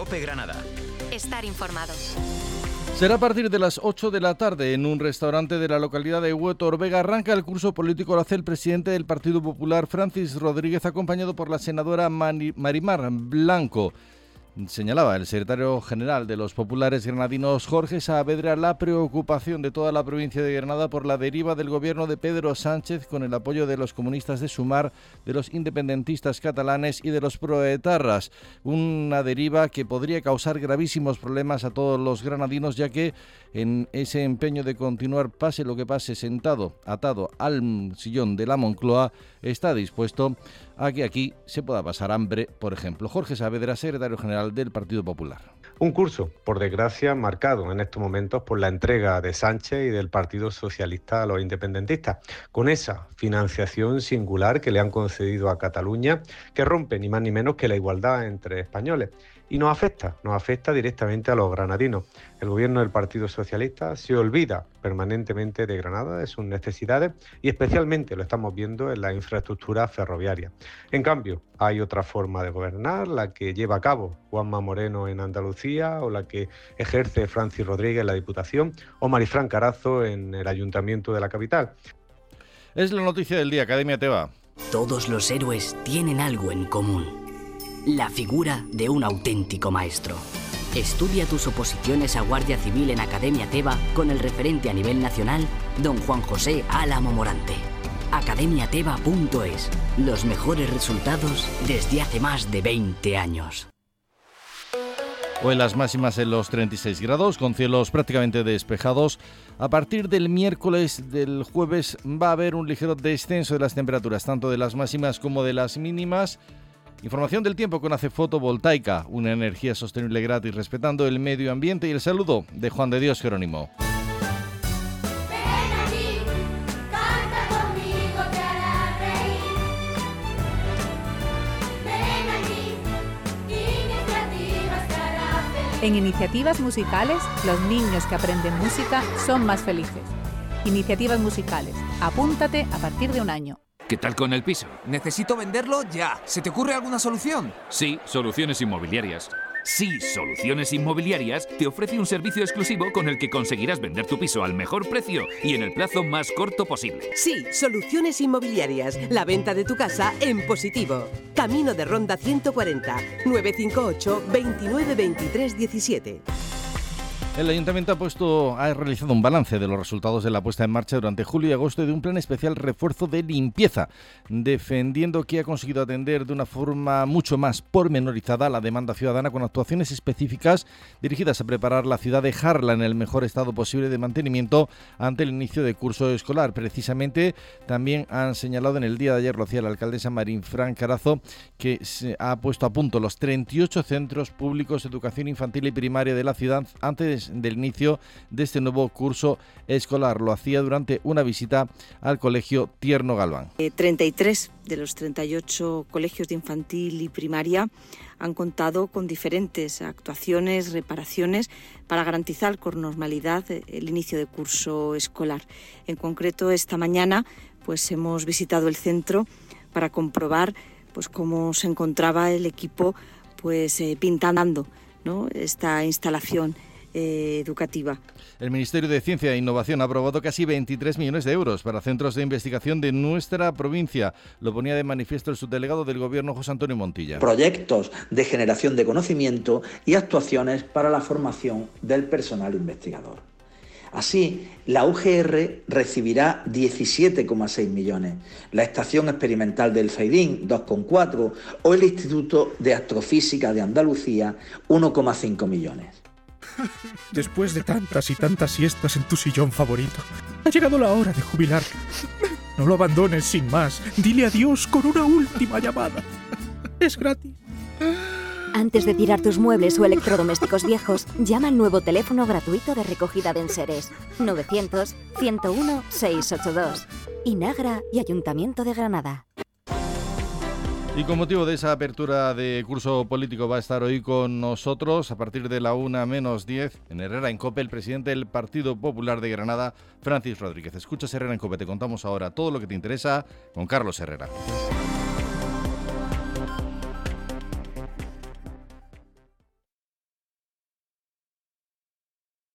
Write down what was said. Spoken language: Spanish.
COPE Granada. Estar informado. Será a partir de las 8 de la tarde en un restaurante de la localidad de Huetor Vega. Arranca el curso político, lo hace el presidente del Partido Popular, Francis Rodríguez, acompañado por la senadora Marimar Blanco. Señalaba el secretario general de los populares granadinos, Jorge Saavedra, la preocupación de toda la provincia de Granada por la deriva del gobierno de Pedro Sánchez, con el apoyo de los comunistas de Sumar, de los independentistas catalanes y de los proetarras. Una deriva que podría causar gravísimos problemas a todos los granadinos, ya que en ese empeño de continuar, pase lo que pase, sentado, atado al sillón de la Moncloa, está dispuesto a que aquí se pueda pasar hambre, por ejemplo. Jorge Saavedra, secretario general del Partido Popular. Un curso, por desgracia, marcado en estos momentos por la entrega de Sánchez y del Partido Socialista a los independentistas, con esa financiación singular que le han concedido a Cataluña, que rompe ni más ni menos que la igualdad entre españoles. Y nos afecta directamente a los granadinos. El gobierno del Partido Socialista se olvida permanentemente de Granada, de sus necesidades, y especialmente lo estamos viendo en la infraestructura ferroviaria. En cambio, hay otra forma de gobernar, la que lleva a cabo Juanma Moreno en Andalucía, o la que ejerce Francis Rodríguez en la Diputación, o Marifran Carazo en el Ayuntamiento de la capital. Es la noticia del día, Academia Teba. Todos los héroes tienen algo en común: la figura de un auténtico maestro. Estudia tus oposiciones a Guardia Civil en Academia Teba con el referente a nivel nacional, don Juan José Álamo Morante. academiateba.es. Los mejores resultados desde hace más de 20 años. Hoy las máximas en los 36 grados, con cielos prácticamente despejados. A partir del miércoles, del jueves, va a haber un ligero descenso de las temperaturas, tanto de las máximas como de las mínimas. Información del tiempo con ACE Fotovoltaica, una energía sostenible gratis respetando el medio ambiente, y el saludo de Juan de Dios Jerónimo. En Iniciativas Musicales, los niños que aprenden música son más felices. Iniciativas Musicales, apúntate a partir de 1 año. ¿Qué tal con el piso? Necesito venderlo ya. ¿Se te ocurre alguna solución? Sí, Soluciones Inmobiliarias. Sí, Soluciones Inmobiliarias te ofrece un servicio exclusivo con el que conseguirás vender tu piso al mejor precio y en el plazo más corto posible. Sí, Soluciones Inmobiliarias. La venta de tu casa en positivo. Camino de Ronda 140, 958 29 23 17. El Ayuntamiento ha realizado un balance de los resultados de la puesta en marcha durante julio y agosto de un plan especial refuerzo de limpieza, defendiendo que ha conseguido atender de una forma mucho más pormenorizada la demanda ciudadana, con actuaciones específicas dirigidas a preparar la ciudad, dejarla en el mejor estado posible de mantenimiento ante el inicio de curso escolar. Precisamente también han señalado en el día de ayer, lo hacía la alcaldesa Marifran Carazo, que se ha puesto a punto los 38 centros públicos de educación infantil y primaria de la ciudad antes del inicio de este nuevo curso escolar. Lo hacía durante una visita al colegio Tierno Galván. 33 de los 38 colegios de infantil y primaria han contado con diferentes actuaciones, reparaciones para garantizar con normalidad el inicio de curso escolar. En concreto, esta mañana hemos visitado el centro para comprobar cómo se encontraba el equipo pintando, ¿no?, esta instalación educativa. El Ministerio de Ciencia e Innovación ha aprobado casi 23 millones de euros para centros de investigación de nuestra provincia. Lo ponía de manifiesto el subdelegado del Gobierno, José Antonio Montilla. Proyectos de generación de conocimiento y actuaciones para la formación del personal investigador. Así, la UGR recibirá 17,6 millones, la Estación Experimental del Zaidín 2,4 o el Instituto de Astrofísica de Andalucía 1,5 millones. Después de tantas y tantas siestas en tu sillón favorito, ha llegado la hora de jubilar. No lo abandones sin más. Dile adiós con una última llamada. Es gratis. Antes de tirar tus muebles o electrodomésticos viejos, llama al nuevo teléfono gratuito de recogida de enseres 900-101-682. Inagra y Ayuntamiento de Granada. Y con motivo de esa apertura de curso político va a estar hoy con nosotros a partir de la 1:10 en Herrera en COPE el presidente del Partido Popular de Granada, Francis Rodríguez. Escuchas Herrera en COPE, te contamos ahora todo lo que te interesa con Carlos Herrera.